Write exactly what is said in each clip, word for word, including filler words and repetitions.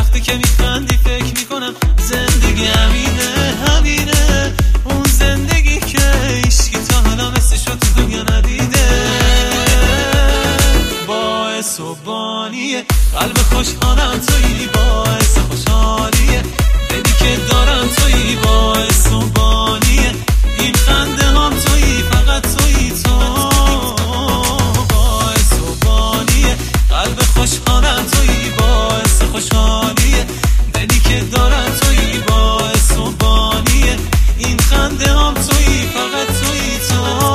وقتی که میخندی فکر میکنم زندگی همینه همینه، اون زندگی که هیچکی تا حالا مثلش رو تو دنیا ندیده. باعث و بانیه قلب خوشحالم تویی، باعث خوشحالیه دلی که دارم تویی، باعث و بانیه این خنده هم تویی، فقط تویی تو. باعث و بانیه قلب خوشحالم تویی، باعث خوشحالیه دلی که دارم تویی، باعث و بانیه این خنده هم تویی، فقط تویی تو.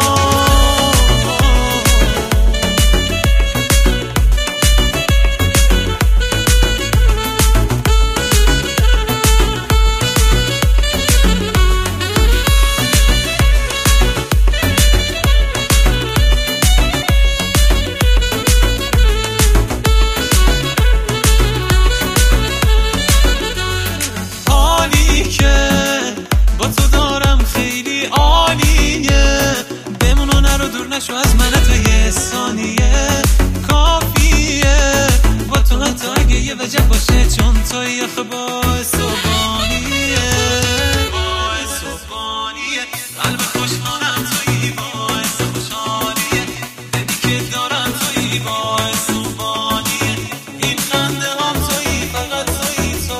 نشو از من تا یه ثانیه کافیه، با تو حتی اگه یه وجب باشه، چون توی آخه باعث و بانیه. باعث و بانیه قلب خوشحالم تویی، باعث خوشحالیه دلی که دارم تویی، باعث و بانیه این خنده هم تویی، فقط تویی تو.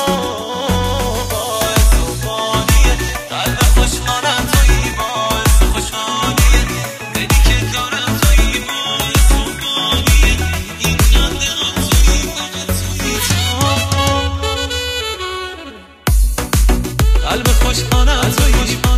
باعث و بانیه قلب خوشحالم تویی، باعث خوشحالیه دلی که دارم تویی، باعث و بانیه این خنده هم تویی، فقط تویی تو. قلب خوشحالم تویی.